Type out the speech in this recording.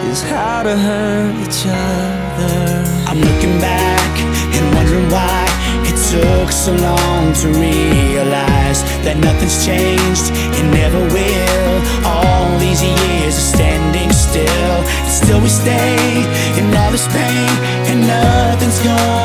is how to hurt each other. I'm looking back and wondering why it took so long to realize that nothing's changed and never will. All these years of standing still, and still we stay in all this pain, and nothing's gone